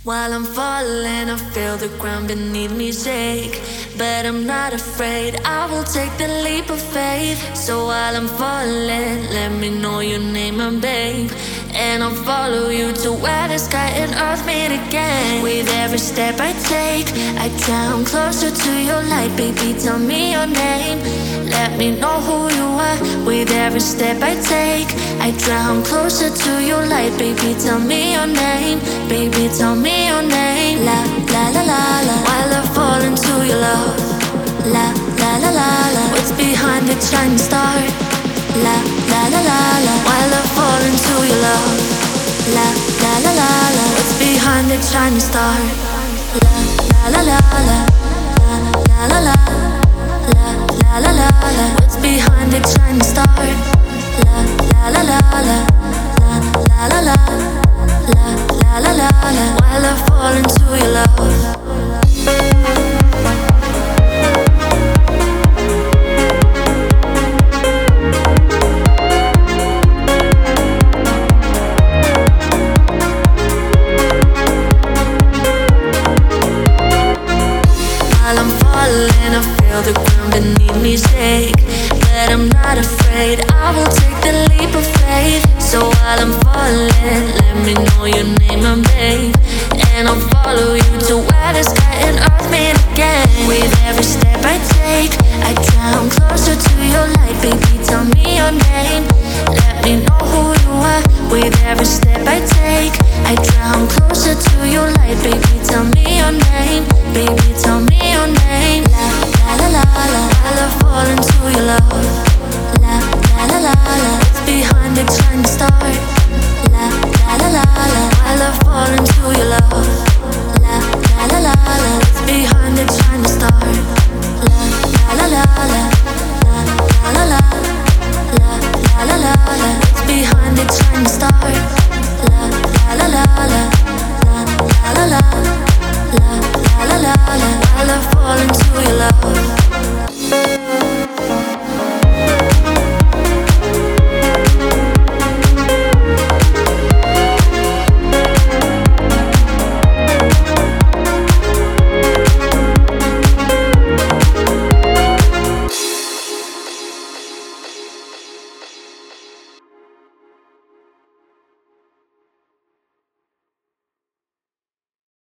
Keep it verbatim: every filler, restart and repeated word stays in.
While I'm falling, I feel the ground beneath me shake. But I'm not afraid, I will take the leap of faith. So while I'm falling, let me know your name, and babe. And I'll follow you to where the sky and earth meet again. With every step I take, I drown closer to your light. Baby, tell me your name, let me know who you are. With every step I take, I drown closer to your light. Baby, tell me your name, baby, tell me your name. La la la la la. While I fall into your love. La la la la la. What's behind the shining star? La la la la la. While I fall into your love. La la la la la. What's behind the shining star? La la la la la. La la la la. La la la la la. What's behind the shining star? La la la la la. La la la la. La la la la la. While I fall into your love. While I'm falling, I feel the ground beneath me shake. But I'm not afraid, I will take the leap of faith. So while I'm falling, let me know your name, and babe. And I'll follow you to where the sky and earth meet again. With every step I take, I drown closer to your light. Baby, tell me your name, let me know who you are. With every step I take, I drown closer